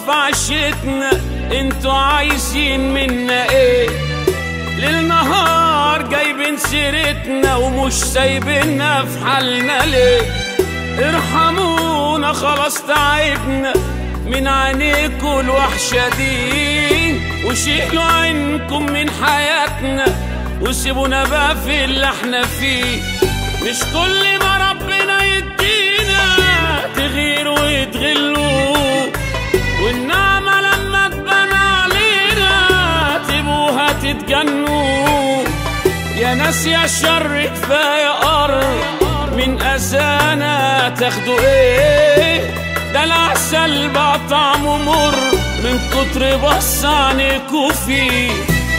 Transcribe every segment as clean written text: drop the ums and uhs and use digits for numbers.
في عشتنا، انتوا عايزين منا ايه؟ ليل نهار جايبين سيرتنا ومش سايبيننا في حالنا ليه؟ ارحمونا خلاص تعبنا من عينيكوا الوحشة دي، وشيلوا عينكم من حياتنا وسيبونا بقى في اللي احنا فيه. مش كل ما ربنا يدينا تغيروا ويتغلوا، والنعمة لما تبان علينا تبوها تتجنوا. يا ناس يا شر كفاية قرب من أذانا تاخدوا ايه؟ ده العسل بقى طعمه مر من كتر بص عنيكوا فيه.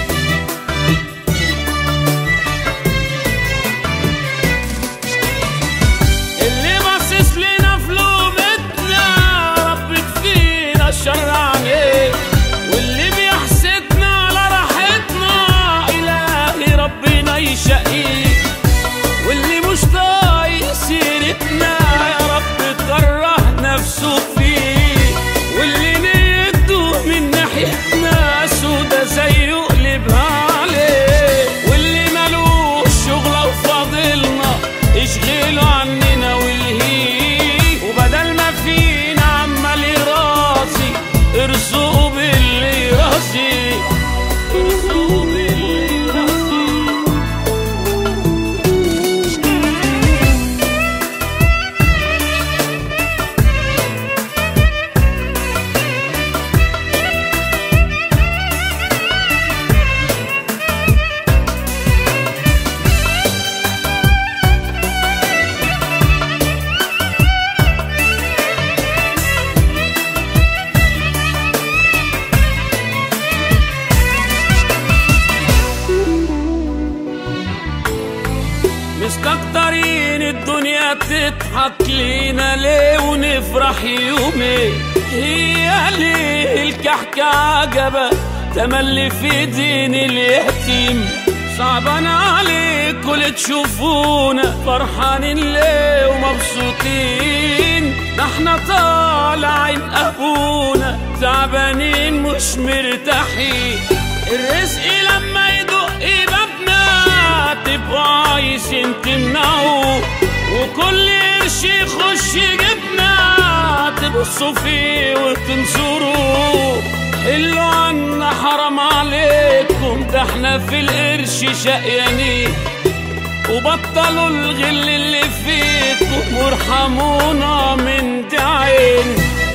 اللي باصص لنا في لومتنا رب كفينا الشر عليه، واللي بيحسدنا على راحتنا إلهي ربنا يشقيه، واللي مش طايق سيرتنا يا رب كره نفسه فيه، واللي نيته من ناحيتنا سودا زيه قلبها عليه، واللي مالوش شغله وفاضلنا اشغله عننا والهيه، وبدل ما فينا عمال يرازي ارزقوا باللي يرازي، ارزقوا باللي يرازي. مستكترين الدنيا تضحك لينا ليه ونفرح يومين؟ هي ليه الكحكة عجبة تملي في دين اليتيم؟ صعبان عليكوا اللي تشوفونا فرحانين ليه ومبسوطين؟ ده احنا طالعين ابونا تعبانين مش مرتاحين. الرزق لما يدق بابنا تبقوا عايزين تمنعوا، وكل قرش يخش جبنا تبصوا فيه وتنصروا. حلوا عنا حرام عليكم ده احنا في القرش شقيانين، وبطلوا الغل اللي فيكم وارحمونا من دعين.